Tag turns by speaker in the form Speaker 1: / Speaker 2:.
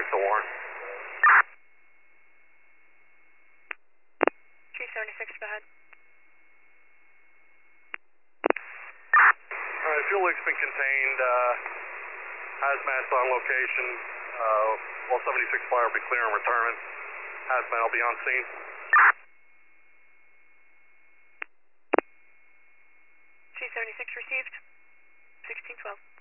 Speaker 1: to Warren.
Speaker 2: Chief 76, go ahead.
Speaker 1: Alright, fuel leak's been contained. Hazmat's on location. All 76 flyer will be clear and returning. Hazmat will be on scene.
Speaker 2: Chief 76 received. 1612.